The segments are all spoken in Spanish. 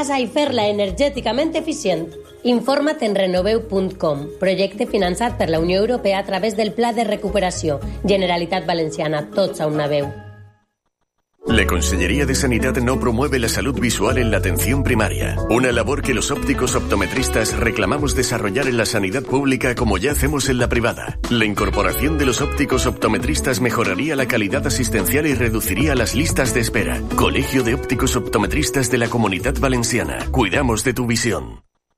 casa i fer-la energèticament eficient. Informa't en renoveu.com, projecte finançat per la Unió Europea a través del Pla de Recuperació. Generalitat Valenciana, tots a una veu. La Consellería de Sanidad no promueve la salud visual en la atención primaria, una labor que los ópticos optometristas reclamamos desarrollar en la sanidad pública como ya hacemos en la privada. La incorporación de los ópticos optometristas mejoraría la calidad asistencial y reduciría las listas de espera. Colegio de Ópticos Optometristas de la Comunidad Valenciana. Cuidamos de tu visión.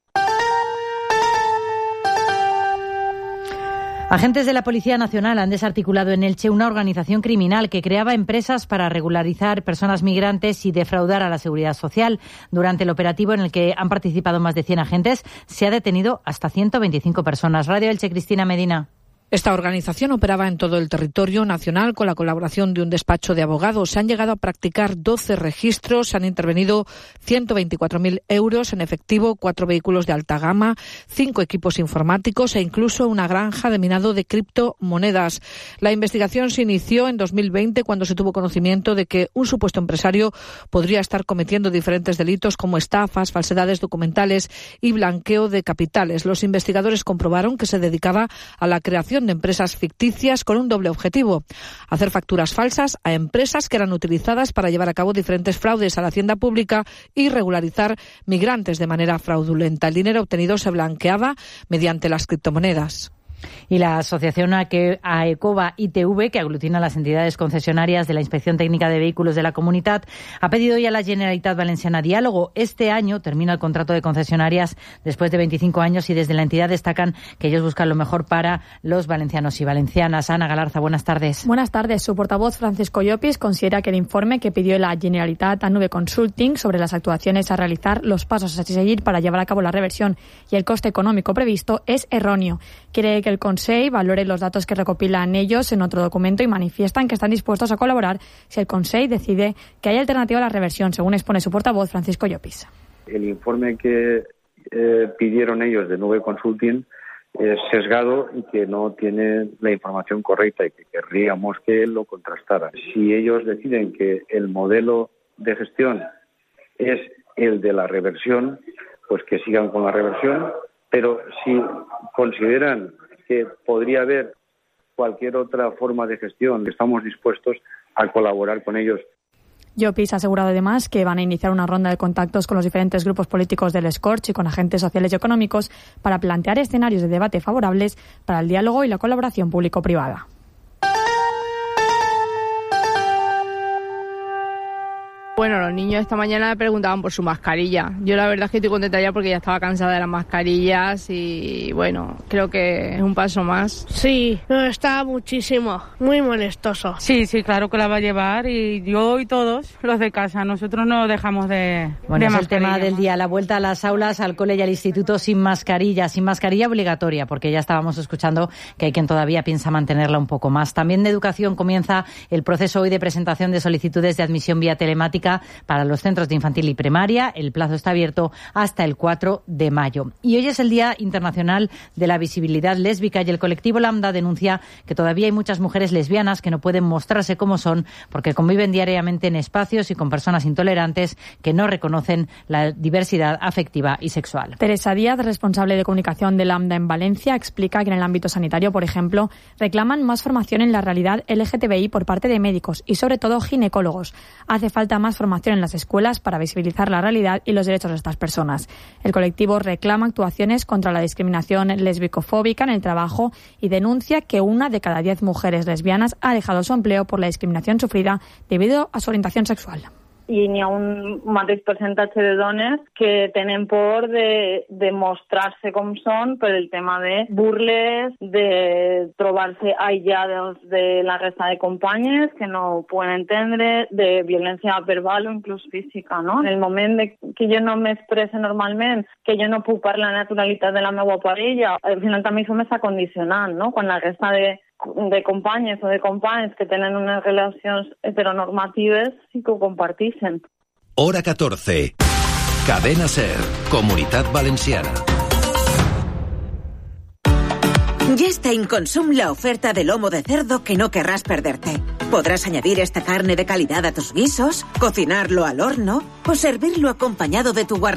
Agentes de la Policía Nacional han desarticulado en Elche una organización criminal que creaba empresas para regularizar personas migrantes y defraudar a la Seguridad Social. Durante el operativo, en el que han participado más de 100 agentes, se ha detenido hasta 125 personas. Radio Elche, Cristina Medina. Esta organización operaba en todo el territorio nacional con la colaboración de un despacho de abogados. Se han llegado a practicar 12 registros, se han intervenido 124.000 euros en efectivo, 4 vehículos de alta gama, 5 equipos informáticos e incluso una granja de minado de criptomonedas. La investigación se inició en 2020 cuando se tuvo conocimiento de que un supuesto empresario podría estar cometiendo diferentes delitos como estafas, falsedades documentales y blanqueo de capitales. Los investigadores comprobaron que se dedicaba a la creación de empresas ficticias con un doble objetivo: hacer facturas falsas a empresas que eran utilizadas para llevar a cabo diferentes fraudes a la hacienda pública y regularizar migrantes de manera fraudulenta. El dinero obtenido se blanqueaba mediante las criptomonedas. Y la asociación AECOVA ITV, que aglutina las entidades concesionarias de la Inspección Técnica de Vehículos de la Comunitat, ha pedido ya a la Generalitat Valenciana diálogo. Este año termina el contrato de concesionarias después de 25 años y desde la entidad destacan que ellos buscan lo mejor para los valencianos y valencianas. Ana Galarza, buenas tardes. Buenas tardes. Su portavoz, Francisco Llopis, considera que el informe que pidió la Generalitat a Nube Consulting sobre las actuaciones a realizar, los pasos a seguir para llevar a cabo la reversión y el coste económico previsto es erróneo. Quiere que el Consell valore los datos que recopilan ellos en otro documento y manifiestan que están dispuestos a colaborar si el Consell decide que hay alternativa a la reversión, según expone su portavoz, Francisco Llopis. El informe que pidieron ellos de Nube Consulting es sesgado y que no tiene la información correcta y que querríamos que lo contrastara. Si ellos deciden que el modelo de gestión es el de la reversión, pues que sigan con la reversión, pero si consideran que podría haber cualquier otra forma de gestión, estamos dispuestos a colaborar con ellos. Llopis ha asegurado además que van a iniciar una ronda de contactos con los diferentes grupos políticos del Escorch y con agentes sociales y económicos para plantear escenarios de debate favorables para el diálogo y la colaboración público-privada. Bueno, los niños esta mañana me preguntaban por su mascarilla. Yo la verdad es que estoy contenta ya porque ya estaba cansada de las mascarillas y bueno, creo que es un paso más. Sí, nos está muchísimo, muy molestoso. Sí, claro que la va a llevar y yo y todos los de casa, nosotros no dejamos de Bueno, es el tema del día, la vuelta a las aulas, al cole y al instituto sin mascarilla obligatoria, porque ya estábamos escuchando que hay quien todavía piensa mantenerla un poco más. También de educación comienza el proceso hoy de presentación de solicitudes de admisión vía telemática para los centros de infantil y primaria. El plazo está abierto hasta el 4 de mayo. Y hoy es el Día Internacional de la Visibilidad Lésbica y el colectivo Lambda denuncia que todavía hay muchas mujeres lesbianas que no pueden mostrarse como son porque conviven diariamente en espacios y con personas intolerantes que no reconocen la diversidad afectiva y sexual. Teresa Díaz, responsable de comunicación de Lambda en Valencia, explica que en el ámbito sanitario, por ejemplo, reclaman más formación en la realidad LGTBI por parte de médicos y sobre todo ginecólogos. Hace falta más formación en las escuelas para visibilizar la realidad y los derechos de estas personas. El colectivo reclama actuaciones contra la discriminación lésbico-fóbica en el trabajo y denuncia que 1 de cada 10 mujeres lesbianas ha dejado su empleo por la discriminación sufrida debido a su orientación sexual. I n'hi ha un mateix percentatge de dones que tenen por de mostrar-se com són per el tema de burles, de trobar-se aïllades de la resta de companyes que no ho poden entendre, de violència verbal o inclús física, no? En el moment de que jo no m'expresse normalment, que jo no puc parlar la naturalitat de la meva parella, al final també això m'està condicionant, no? Quan la resta de companyes o de companys que tenen unes relacions heteronormatives sí que ho comparteixen. Hora 14. Cadena SER, Comunitat Valenciana. Ya está en Consum la oferta de lomo de cerdo que no querrás perderte. Podrás añadir esta carne de calidad a tus guisos, cocinarlo al horno o servirlo acompañado de tu guarnición.